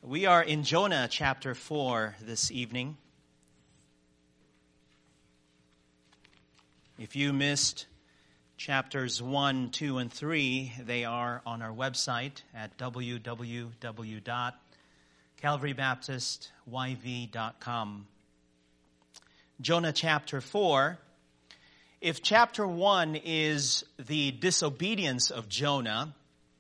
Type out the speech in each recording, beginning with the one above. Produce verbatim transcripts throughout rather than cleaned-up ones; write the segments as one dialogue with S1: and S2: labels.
S1: We are in Jonah chapter four this evening. If you missed chapters one, two, and three, they are on our website at w w w dot calvary baptist y v dot com. Jonah chapter four. If chapter one is the disobedience of Jonah,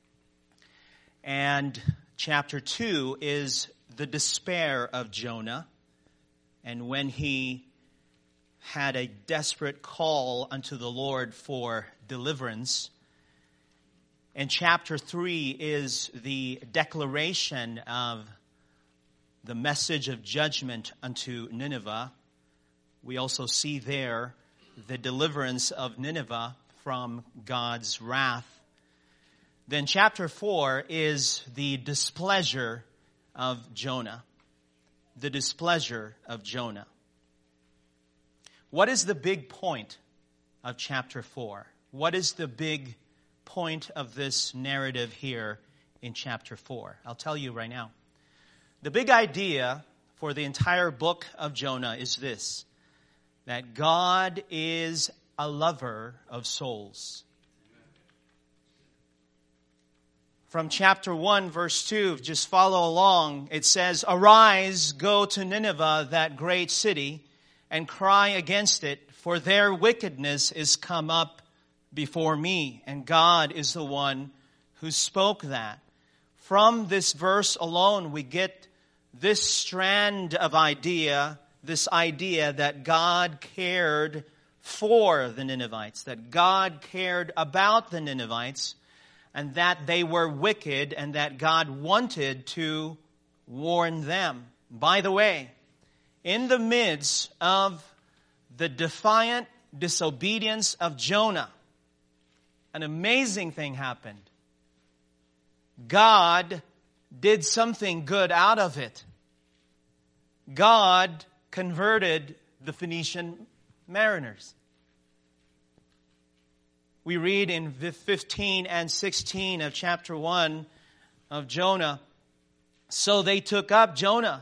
S1: and chapter two is the despair of Jonah, and when he had a desperate call unto the Lord for deliverance. And chapter three is the declaration of the message of judgment unto Nineveh. We also see there the deliverance of Nineveh from God's wrath. Then chapter four is the displeasure of Jonah. The displeasure of Jonah. What is the big point of chapter four? What is the big point of this narrative here in chapter four? I'll tell you right now. The big idea for the entire book of Jonah is this: that God is a lover of souls. From chapter one, verse two, just follow along. It says, "Arise, go to Nineveh, that great city, and cry against it, for their wickedness is come up before me." And God is the one who spoke that. From this verse alone, we get this strand of idea, this idea that God cared for the Ninevites, that God cared about the Ninevites, and that they were wicked, and that God wanted to warn them. By the way, in the midst of the defiant disobedience of Jonah, an amazing thing happened. God did something good out of it. God converted the Phoenician mariners. We read in fifteen and sixteen of chapter one of Jonah, "So they took up Jonah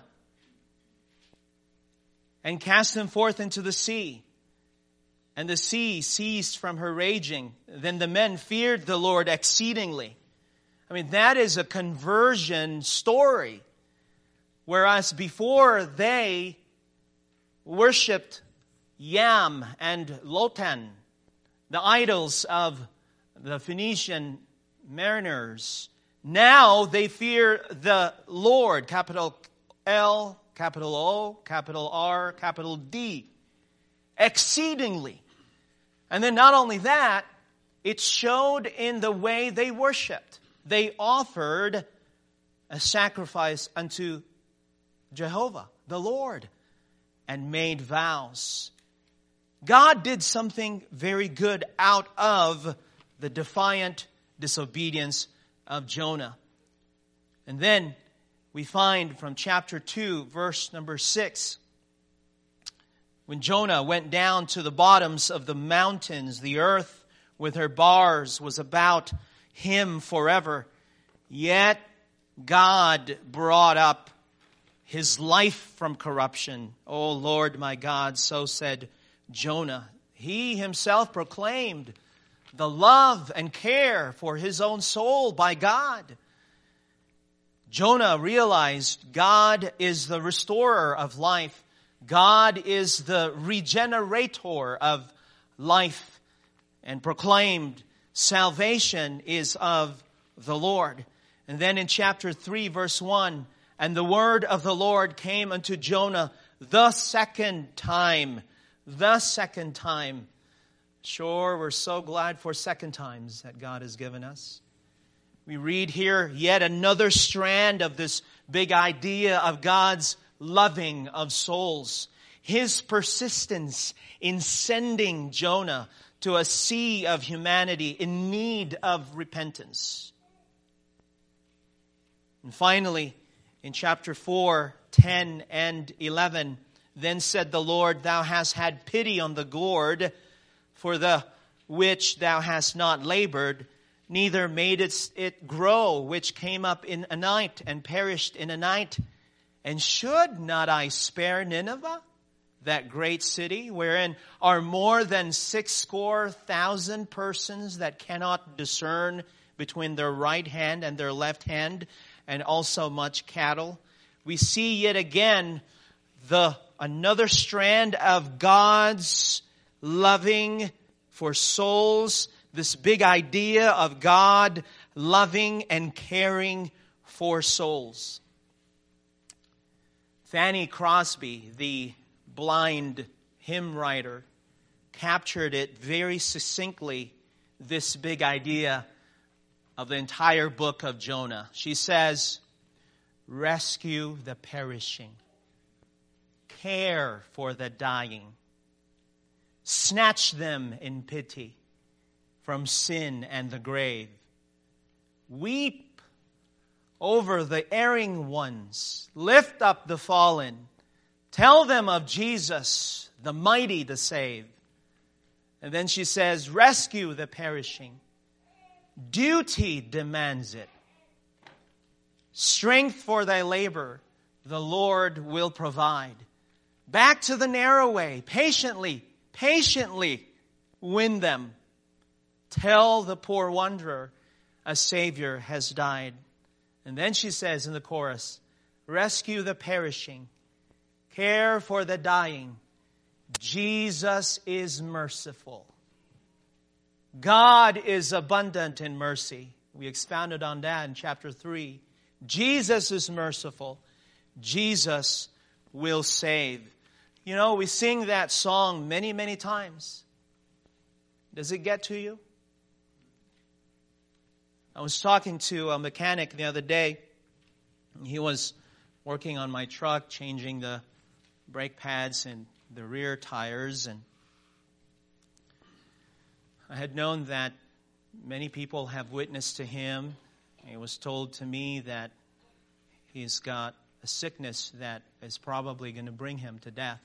S1: and cast him forth into the sea. And the sea ceased from her raging. Then the men feared the Lord exceedingly." I mean, that is a conversion story. Whereas before they worshipped Yam and Lotan, the idols of the Phoenician mariners, now they fear the Lord, capital L, capital O, capital R, capital D, exceedingly. And then not only that, it showed in the way they worshiped. They offered a sacrifice unto Jehovah, the Lord, and made vows. God did something very good out of the defiant disobedience of Jonah. And then we find from chapter two, verse number six, when Jonah went down to the bottoms of the mountains, the earth with her bars was about him forever. Yet God brought up his life from corruption. "O Lord my God," so said Jonah. He himself proclaimed the love and care for his own soul by God. Jonah realized God is the restorer of life. God is the regenerator of life, and proclaimed salvation is of the Lord. And then in chapter three, verse one, "And the word of the Lord came unto Jonah the second time." The second time. Sure, we're so glad for second times that God has given us. We read here yet another strand of this big idea of God's loving of souls. His persistence in sending Jonah to a sea of humanity in need of repentance. And finally, in chapter four, ten and eleven, "Then said the Lord, Thou hast had pity on the gourd, for the which thou hast not labored, neither made it, it grow, which came up in a night and perished in a night. And should not I spare Nineveh, that great city, wherein are more than six score thousand persons that cannot discern between their right hand and their left hand, and also much cattle? We see yet again the another strand of God's loving for souls, this big idea of God loving and caring for souls. Fanny Crosby, the blind hymn writer, captured it very succinctly, this big idea of the entire book of Jonah. She says, rescue the perishing, care for the dying, snatch them in pity from sin and the grave, weep over the erring ones, lift up the fallen, tell them of Jesus, the mighty to save. And then she says, rescue the perishing. Duty demands it. Strength for thy labor, the Lord will provide. Back to the narrow way, patiently, patiently win them. Tell the poor wanderer, a Savior has died. And then she says in the chorus, rescue the perishing, care for the dying. Jesus is merciful. God is abundant in mercy. We expounded on that in chapter three. Jesus is merciful. Jesus will save. You know, we sing that song many, many times. Does it get to you? I was talking to a mechanic the other day. He was working on my truck, changing the brake pads and the rear tires. And I had known that many people have witnessed to him. It was told to me that he's got a sickness that is probably going to bring him to death.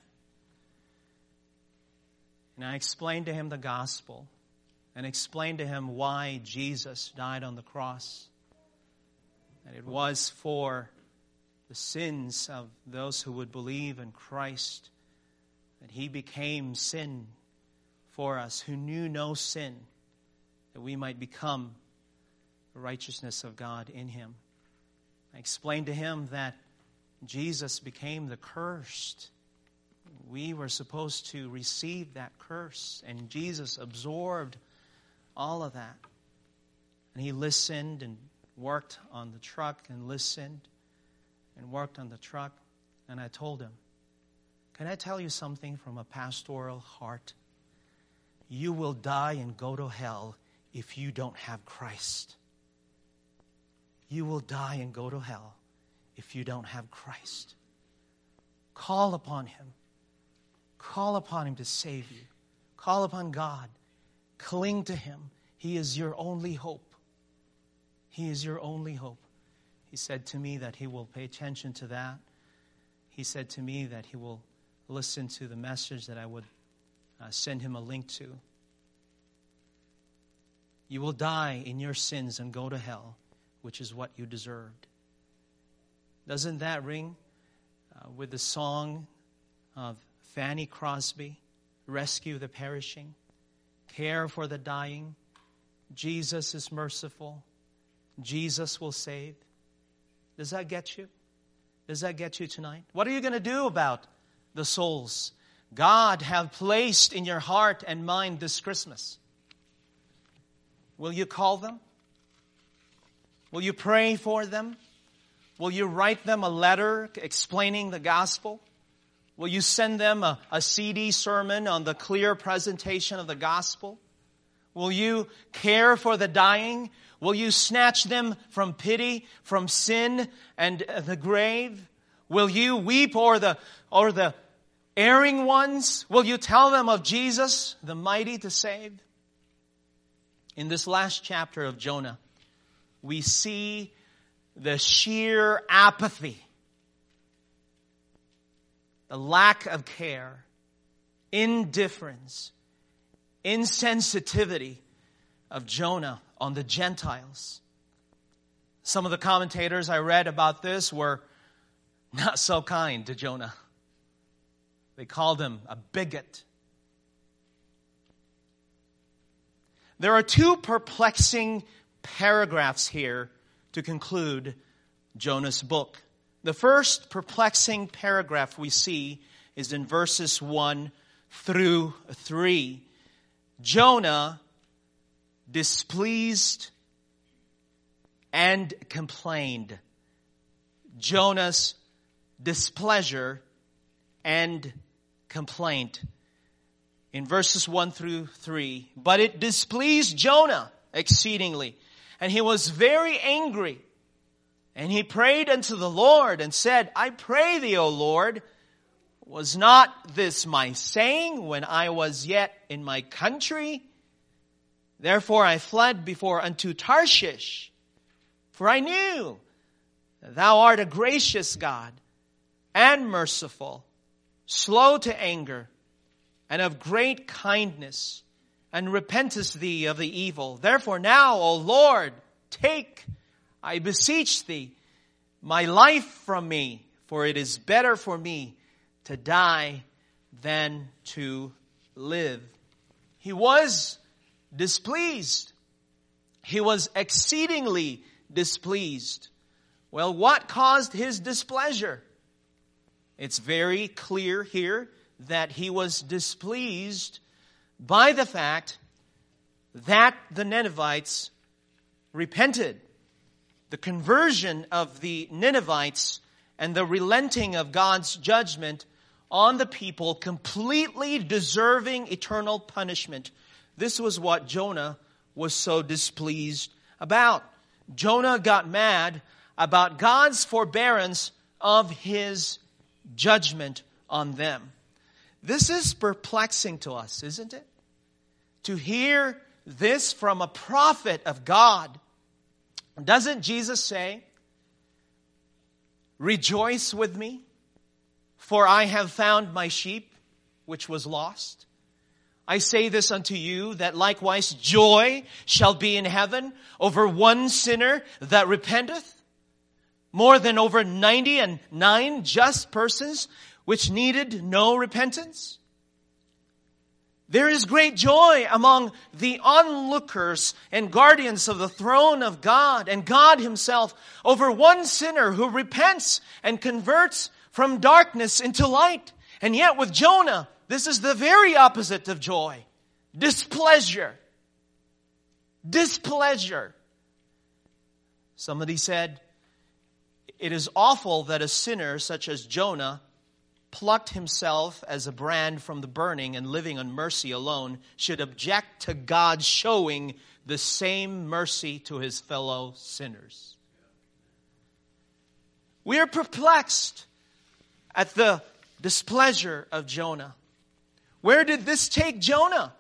S1: And I explained to him the gospel and explained to him why Jesus died on the cross. That it was for the sins of those who would believe in Christ. That he became sin for us who knew no sin. That we might become the righteousness of God in him. I explained to him that Jesus became the cursed. We were supposed to receive that curse. And Jesus absorbed all of that. And he listened and worked on the truck and listened and worked on the truck. And I told him, can I tell you something from a pastoral heart? You will die and go to hell if you don't have Christ. You will die and go to hell if you don't have Christ. Call upon him. Call upon him to save you. Call upon God. Cling to him. He is your only hope. He is your only hope. He said to me that he will pay attention to that. He said to me that he will listen to the message that I would uh, send him a link to. You will die in your sins and go to hell, which is what you deserved. Doesn't that ring uh, with the song of Fanny Crosby, rescue the perishing, care for the dying, Jesus is merciful, Jesus will save? Does that get you? Does that get you tonight? What are you going to do about the souls God have placed in your heart and mind this Christmas? Will you call them? Will you pray for them? Will you write them a letter explaining the gospel? Will you send them a, a C D sermon on the clear presentation of the gospel? Will you care for the dying? Will you snatch them from pity, from sin and the grave? Will you weep o'er the, o'er the erring ones? Will you tell them of Jesus, the mighty to save? In this last chapter of Jonah, we see the sheer apathy, the lack of care, indifference, insensitivity of Jonah on the Gentiles. Some of the commentators I read about this were not so kind to Jonah. They called him a bigot. There are two perplexing paragraphs here to conclude Jonah's book. The first perplexing paragraph we see is in verses one through three. Jonah displeased and complained. Jonah's displeasure and complaint. In verses one through three. But it displeased Jonah exceedingly, and he was very angry. And he prayed unto the Lord and said, I pray thee, O Lord, was not this my saying when I was yet in my country? Therefore I fled before unto Tarshish, for I knew that thou art a gracious God and merciful, slow to anger, and of great kindness, and repentest thee of the evil. Therefore now, O Lord, take, I beseech thee, my life from me, for it is better for me to die than to live. He was displeased. He was exceedingly displeased. Well, what caused his displeasure? It's very clear here that he was displeased by the fact that the Ninevites repented. The conversion of the Ninevites and the relenting of God's judgment on the people completely deserving eternal punishment. This was what Jonah was so displeased about. Jonah got mad about God's forbearance of his judgment on them. This is perplexing to us, isn't it? To hear this from a prophet of God. Doesn't Jesus say, rejoice with me, for I have found my sheep which was lost? I say this unto you, that likewise joy shall be in heaven over one sinner that repenteth, more than over ninety and nine just persons which needed no repentance. There is great joy among the onlookers and guardians of the throne of God and God himself over one sinner who repents and converts from darkness into light. And yet with Jonah, this is the very opposite of joy. Displeasure. Displeasure. Somebody said, it is awful that a sinner such as Jonah, plucked himself as a brand from the burning and living on mercy alone, should object to God showing the same mercy to his fellow sinners. We are perplexed at the displeasure of Jonah. Where did this take Jonah?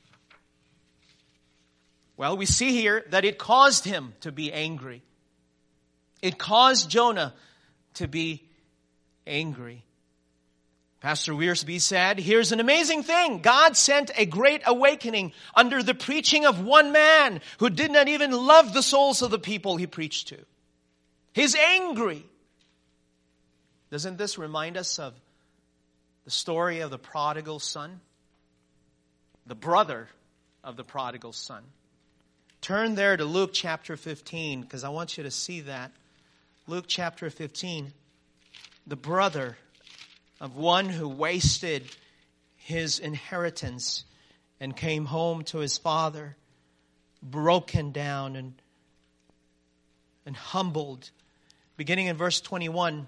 S1: Well, we see here that it caused him to be angry. It caused Jonah to be angry. Pastor Wiersbe said, here's an amazing thing. God sent a great awakening under the preaching of one man who did not even love the souls of the people he preached to. He's angry. Doesn't this remind us of the story of the prodigal son? The brother of the prodigal son. Turn there to Luke chapter fifteen, because I want you to see that. Luke chapter fifteen. The brother of one who wasted his inheritance and came home to his father broken down and, and humbled. Beginning in verse twenty-one.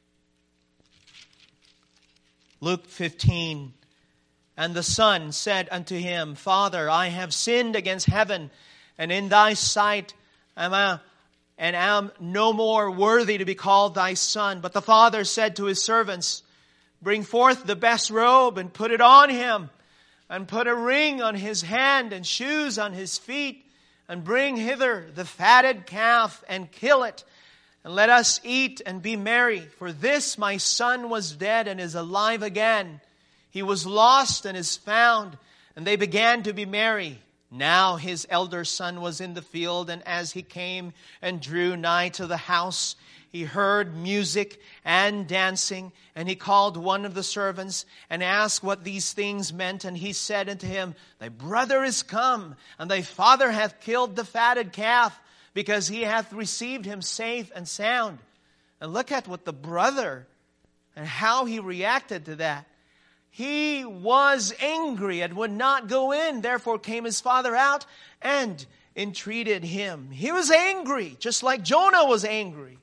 S1: Luke fifteen. And the son said unto him, Father, I have sinned against heaven and in thy sight, am I, and am no more worthy to be called thy son. But the father said to his servants, bring forth the best robe and put it on him, and put a ring on his hand and shoes on his feet, and bring hither the fatted calf and kill it, and let us eat and be merry. For this my son was dead and is alive again. He was lost and is found. And they began to be merry. Now his elder son was in the field, and as he came and drew nigh to the house, he heard music and dancing, and he called one of the servants and asked what these things meant. And he said unto him, Thy brother is come, and thy father hath killed the fatted calf, because he hath received him safe and sound. And look at what the brother and how he reacted to that. He was angry and would not go in. Therefore came his father out and entreated him. He was angry, just like Jonah was angry.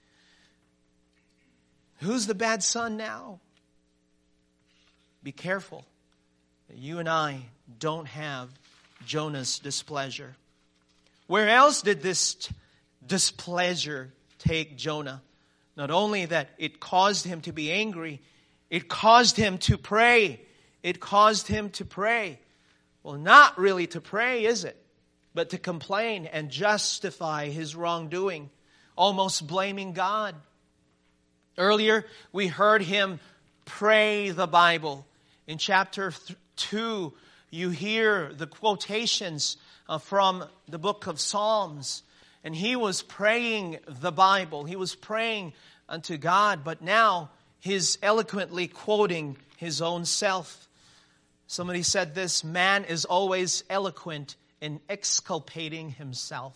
S1: Who's the bad son now? Be careful that you and I don't have Jonah's displeasure. Where else did this displeasure take Jonah? Not only that it caused him to be angry, it caused him to pray. It caused him to pray. Well, not really to pray, is it? But to complain and justify his wrongdoing, almost blaming God. Earlier, we heard him pray the Bible. In chapter two, you hear the quotations uh, from the book of Psalms. And he was praying the Bible. He was praying unto God. But now, he's eloquently quoting his own self. Somebody said this, man is always eloquent in exculpating himself.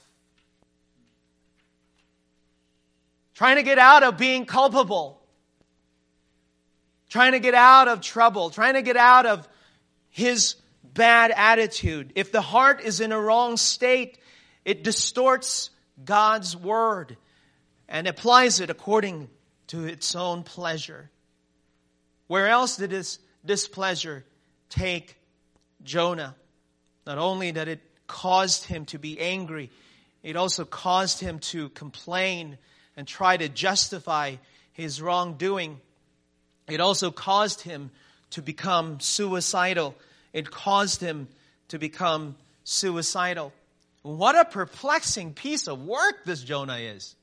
S1: Trying to get out of being culpable. Trying to get out of trouble. Trying to get out of his bad attitude. If the heart is in a wrong state, it distorts God's word and applies it according to its own pleasure. Where else did this displeasure take Jonah? Not only that it caused him to be angry, it also caused him to complain and try to justify his wrongdoing. It also caused him to become suicidal. It caused him to become suicidal. What a perplexing piece of work this Jonah is.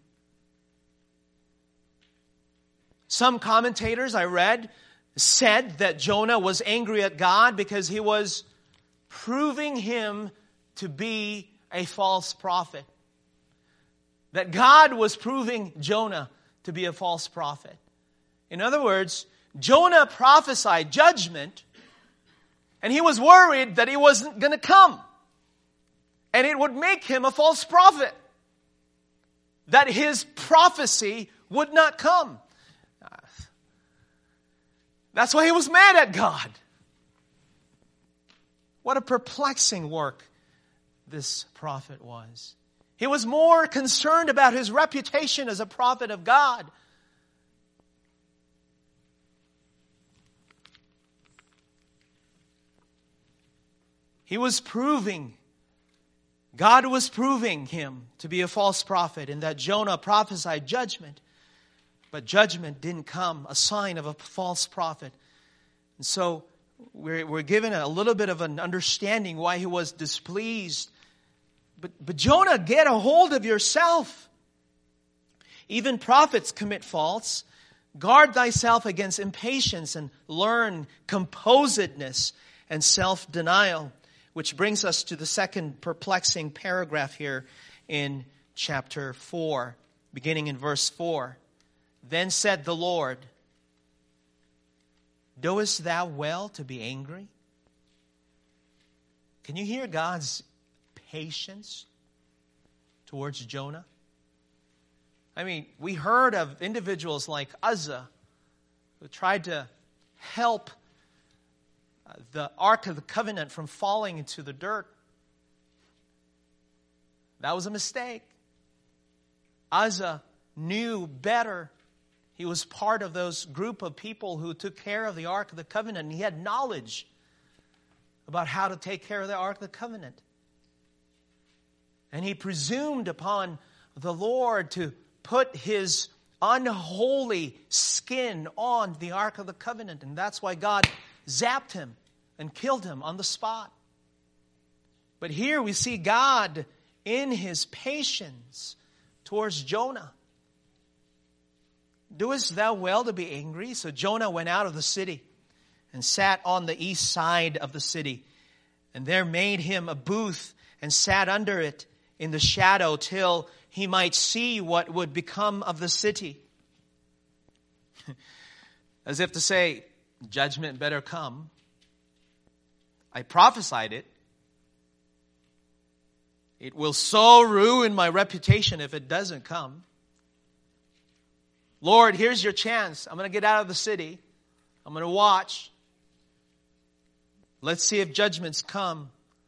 S1: Some commentators I read said that Jonah was angry at God because he was proving him to be a false prophet. That God was proving Jonah to be a false prophet. In other words, Jonah prophesied judgment, and he was worried that he wasn't going to come. And it would make him a false prophet. That his prophecy would not come. That's why he was mad at God. What a perplexing work this prophet was. He was more concerned about his reputation as a prophet of God. He was proving, God was proving him to be a false prophet, in that Jonah prophesied judgment. But judgment didn't come, a sign of a false prophet. And so we're, we're given a little bit of an understanding why he was displeased. But, but Jonah, get a hold of yourself. Even prophets commit faults. Guard thyself against impatience and learn composedness and self-denial. Which brings us to the second perplexing paragraph here in chapter four, beginning in verse four. Then said the Lord, Doest thou well to be angry? Can you hear God's patience towards Jonah? I mean, we heard of individuals like Uzzah who tried to help the Ark of the Covenant from falling into the dirt. That was a mistake. Uzzah knew better. He was part of those group of people who took care of the Ark of the Covenant. And he had knowledge about how to take care of the Ark of the Covenant. And he presumed upon the Lord to put his unholy skin on the Ark of the Covenant. And that's why God zapped him and killed him on the spot. But here we see God in his patience towards Jonah. Doest thou well to be angry? So Jonah went out of the city and sat on the east side of the city. and there made him a booth and sat under it in the shadow till he might see what would become of the city. As if to say, judgment better come. I prophesied it. It will so ruin my reputation if it doesn't come. Lord, here's your chance. I'm going to get out of the city. I'm going to watch. Let's see if judgments come.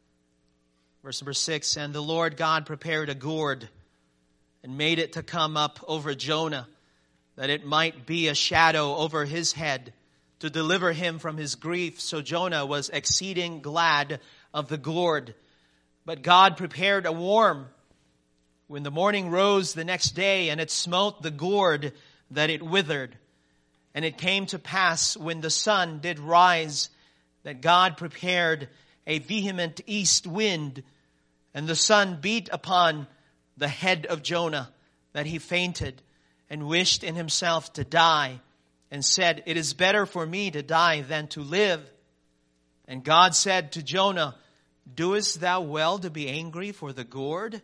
S1: Verse number six, and the Lord God prepared a gourd and made it to come up over Jonah, that it might be a shadow over his head to deliver him from his grief. So Jonah was exceeding glad of the gourd. But God prepared a worm when the morning rose the next day, and it smote the gourd that it withered. And it came to pass when the sun did rise that God prepared a vehement east wind, and the sun beat upon the head of Jonah, that he fainted and wished in himself to die, and said, it is better for me to die than to live. And God said to Jonah, doest thou well to be angry for the gourd?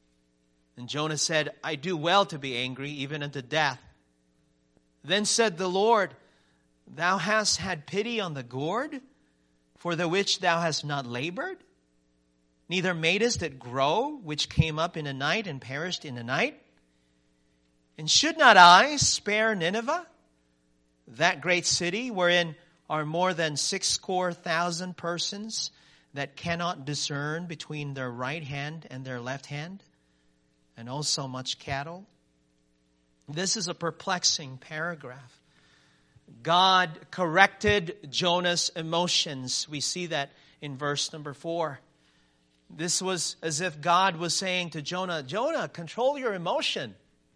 S1: And Jonah said, I do well to be angry, even unto death. Then said the Lord, thou hast had pity on the gourd, for the which thou hast not labored? Neither madest it grow, which came up in a night and perished in a night? And should not I spare Nineveh, that great city, wherein are more than sixscore thousand persons, that cannot discern between their right hand and their left hand, and also much cattle? This is a perplexing paragraph. God corrected Jonah's emotions. We see that in verse number four. This was as if God was saying to Jonah, Jonah, control your emotion.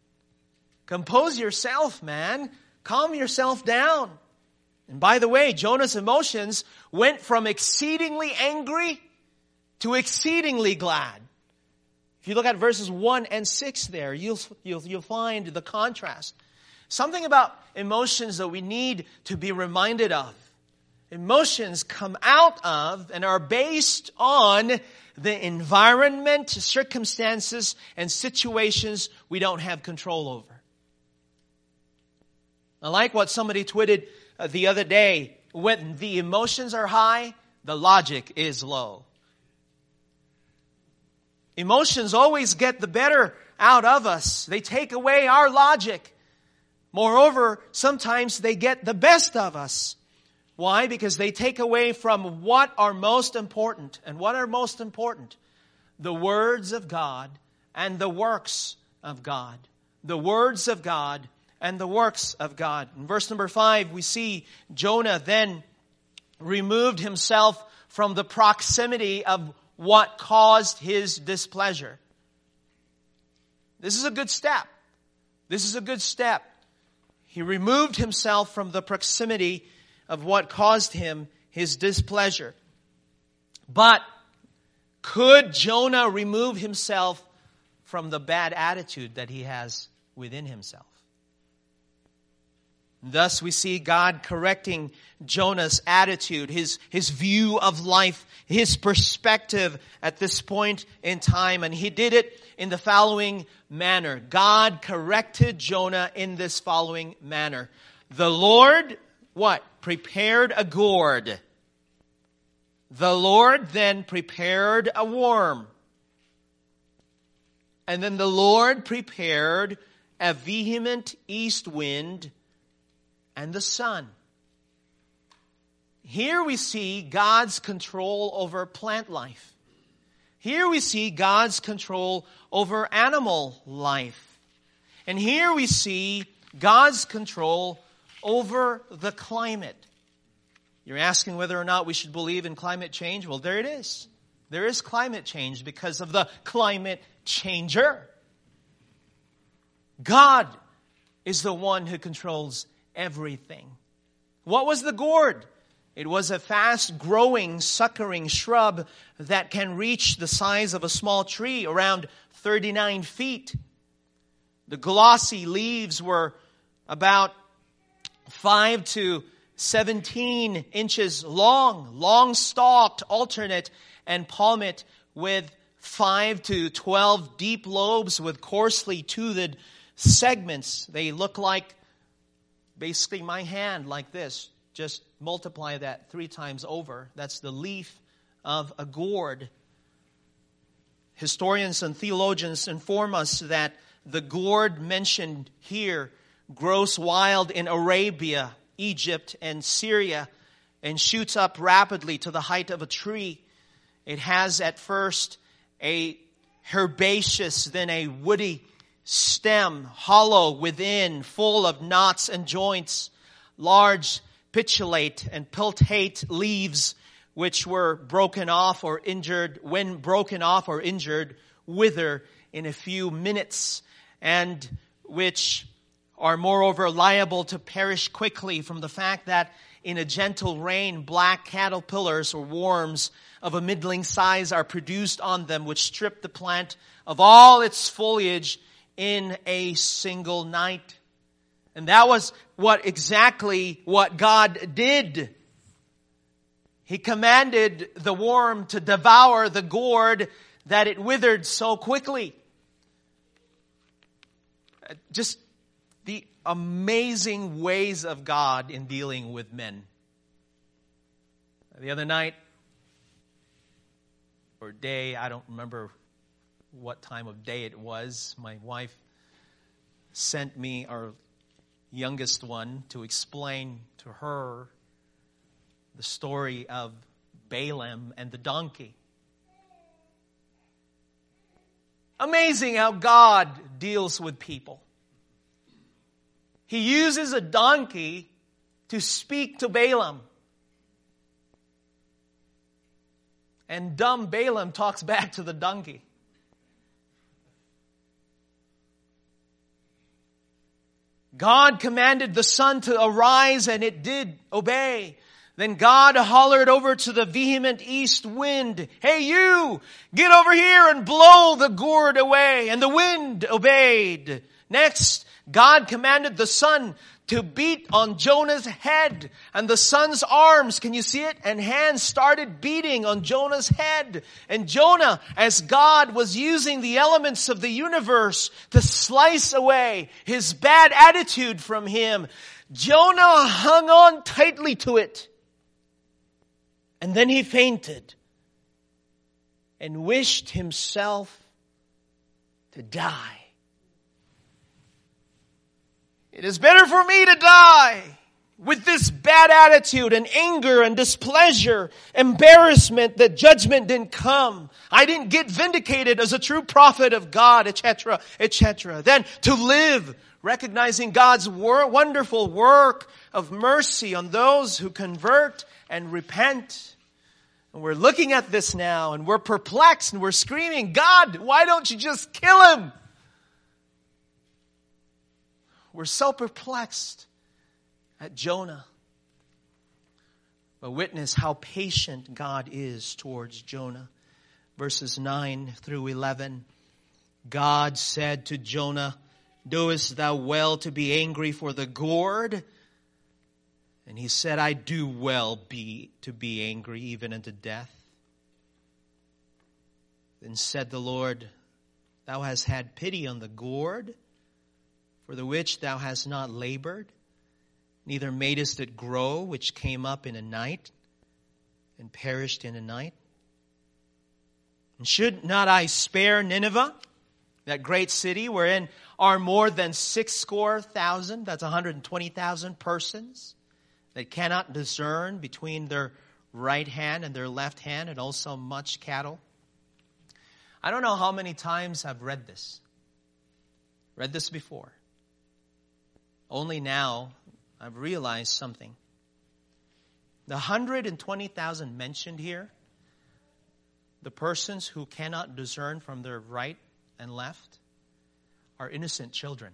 S1: Compose yourself, man. Calm yourself down. And by the way, Jonah's emotions went from exceedingly angry to exceedingly glad. If you look at verses one and six there, you'll, you'll, you'll find the contrast. Something about emotions that we need to be reminded of. Emotions come out of and are based on the environment, circumstances, and situations we don't have control over. I like what somebody tweeted uh, the other day. When the emotions are high, the logic is low. Emotions always get the better out of us. They take away our logic. Moreover, sometimes they get the best of us. Why? Because they take away from what are most important. And what are most important? The words of God and the works of God. The words of God and the works of God. In verse number five, we see Jonah then removed himself from the proximity of what caused his displeasure. This is a good step. This is a good step. He removed himself from the proximity of what caused him his displeasure. But could Jonah remove himself from the bad attitude that he has within himself? Thus we see God correcting Jonah's attitude, his, his view of life, his perspective at this point in time. And he did it in the following manner. God corrected Jonah in this following manner. The Lord, what? Prepared a gourd. The Lord then prepared a worm. And then the Lord prepared a vehement east wind and the sun. Here we see God's control over plant life. Here we see God's control over animal life. And here we see God's control over the climate. You're asking whether or not we should believe in climate change? Well, there it is. There is climate change because of the climate changer. God is the one who controls everything. What was the gourd? It was a fast-growing, suckering shrub that can reach the size of a small tree, around thirty-nine feet. The glossy leaves were about five to seventeen inches long, long-stalked, alternate, and palm it with five to twelve deep lobes with coarsely toothed segments. They look like basically my hand, like this. Just multiply that three times over. That's the leaf of a gourd. Historians and theologians inform us that the gourd mentioned here grows wild in Arabia, Egypt, and Syria, and shoots up rapidly to the height of a tree. It has at first a herbaceous, then a woody stem, hollow within, full of knots and joints, large pitulate and piltate leaves, which were broken off or injured, when broken off or injured, wither in a few minutes, and which are moreover liable to perish quickly from the fact that in a gentle rain, black caterpillars or worms of a middling size are produced on them, which strip the plant of all its foliage in a single night. And that was what exactly what God did. He commanded the worm to devour the gourd that it withered so quickly. Just the amazing ways of God in dealing with men. The other night, or day, I don't remember what time of day it was, my wife sent me, our youngest one, to explain to her the story of Balaam and the donkey. Amazing how God deals with people. He uses a donkey to speak to Balaam. And dumb Balaam talks back to the donkey. God commanded the sun to arise, and it did obey. Then God hollered over to the vehement east wind, "Hey you, get over here and blow the gourd away." And the wind obeyed. Next, God commanded the sun to beat on Jonah's head. And the sun's arms, can you see it? And hands started beating on Jonah's head. And Jonah, as God was using the elements of the universe to slice away his bad attitude from him, Jonah hung on tightly to it. And then he fainted and wished himself to die. It is better for me to die with this bad attitude and anger and displeasure, embarrassment that judgment didn't come. I didn't get vindicated as a true prophet of God, et cetera, et cetera. Then to live recognizing God's wor- wonderful work of mercy on those who convert and repent. And we're looking at this now and we're perplexed and we're screaming, "God, why don't you just kill him?" We're so perplexed at Jonah. But witness how patient God is towards Jonah. Verses nine through eleven. God said to Jonah, "Doest thou well to be angry for the gourd?" And he said, "I do well be to be angry, even unto death." Then said the Lord, "Thou hast had pity on the gourd, for the which thou hast not labored, neither madest it grow, which came up in a night, and perished in a night. And should not I spare Nineveh, that great city wherein are more than six score thousand, that's one hundred twenty thousand persons, that cannot discern between their right hand and their left hand, and also much cattle?" I don't know how many times I've read this. Read this before. Only now I've realized something. The one hundred twenty thousand mentioned here, the persons who cannot discern from their right and left, are innocent children.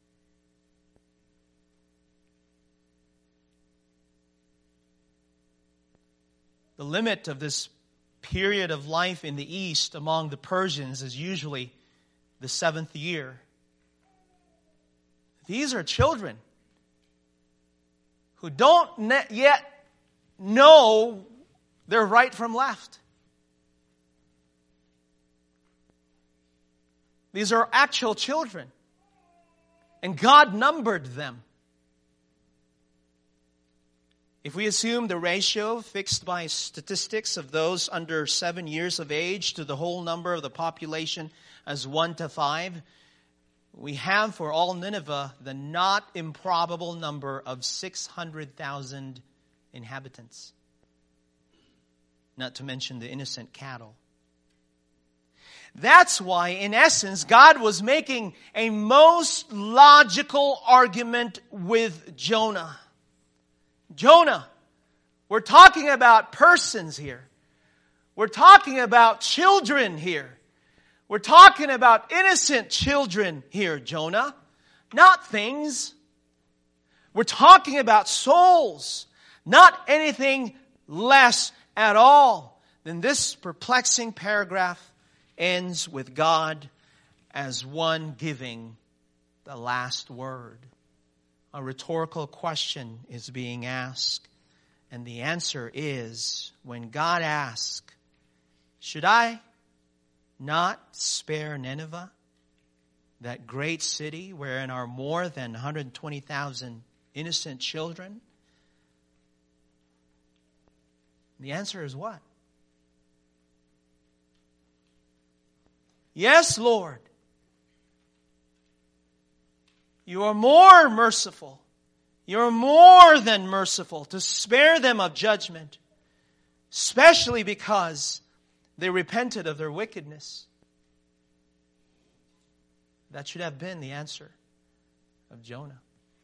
S1: The limit of this period of life in the East among the Persians is usually the seventh year. These are children who don't yet know their right from left. These are actual children. And God numbered them. If we assume the ratio fixed by statistics of those under seven years of age to the whole number of the population as one to five, we have for all Nineveh the not improbable number of six hundred thousand inhabitants. Not to mention the innocent cattle. That's why, in essence, God was making a most logical argument with Jonah. Jonah, we're talking about persons here. We're talking about children here. We're talking about innocent children here, Jonah, not things. We're talking about souls, not anything less at all. Then this perplexing paragraph ends with God as one giving the last word. A rhetorical question is being asked, and the answer is, when God asks, should I not spare Nineveh, that great city wherein are more than one hundred twenty thousand innocent children? The answer is what? Yes, Lord. You are more merciful. You are more than merciful to spare them of judgment, especially because they repented of their wickedness. That should have been the answer of Jonah.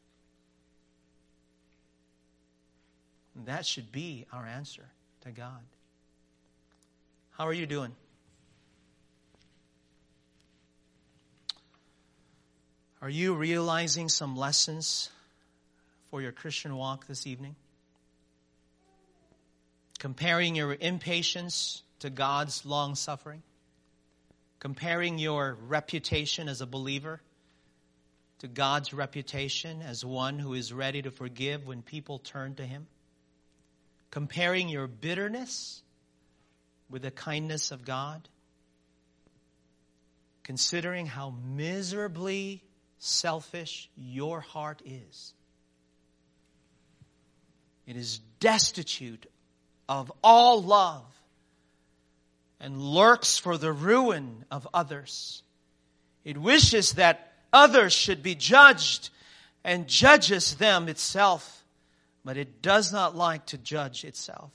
S1: And that should be our answer to God. How are you doing? Are you realizing some lessons for your Christian walk this evening? Comparing your impatience to God's long suffering? Comparing your reputation as a believer to God's reputation as one who is ready to forgive when people turn to Him? Comparing your bitterness with the kindness of God? Considering how miserably selfish your heart is. It is destitute of all love and lurks for the ruin of others. It wishes that others should be judged and judges them itself, but it does not like to judge itself.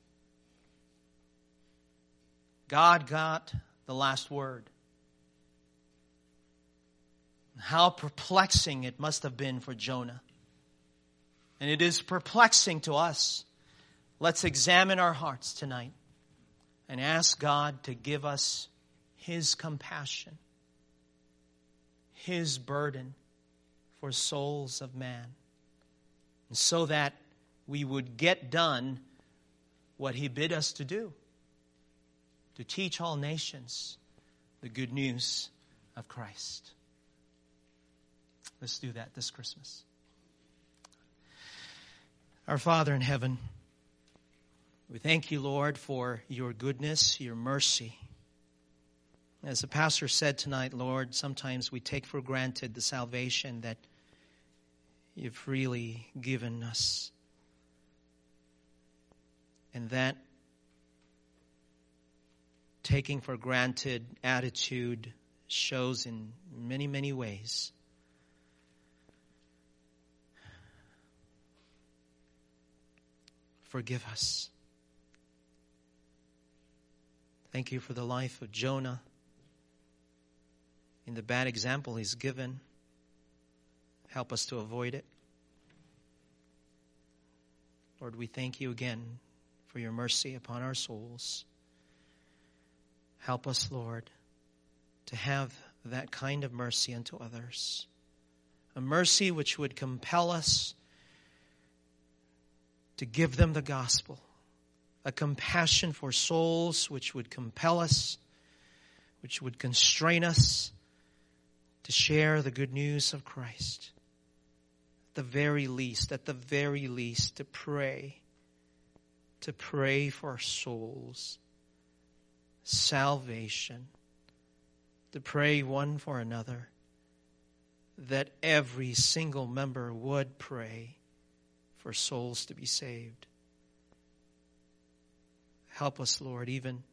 S1: God got the last word. How perplexing it must have been for Jonah. And it is perplexing to us. Let's examine our hearts tonight and ask God to give us His compassion, His burden for souls of man, and so that we would get done what He bid us to do, to teach all nations the good news of Christ. Let's do that this Christmas. Our Father in heaven, we thank you, Lord, for your goodness, your mercy. As the pastor said tonight, Lord, sometimes we take for granted the salvation that you've freely given us. And that taking for granted attitude shows in many, many ways. Forgive us. Thank you for the life of Jonah. In the bad example he's given, help us to avoid it. Lord, we thank you again for your mercy upon our souls. Help us, Lord, to have that kind of mercy unto others. A mercy which would compel us to give them the gospel. A compassion for souls which would compel us, which would constrain us to share the good news of Christ. At the very least, at the very least, to pray, to pray for souls, salvation, to pray one for another, that every single member would pray for souls to be saved. Help us, Lord, even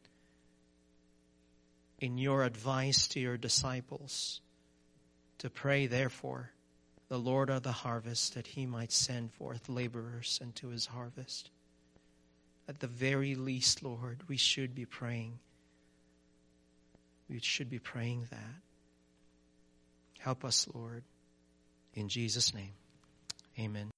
S1: in your advice to your disciples, to pray, therefore, the Lord of the harvest, that he might send forth laborers into his harvest. At the very least, Lord, we should be praying. We should be praying that. Help us, Lord. In Jesus' name, amen.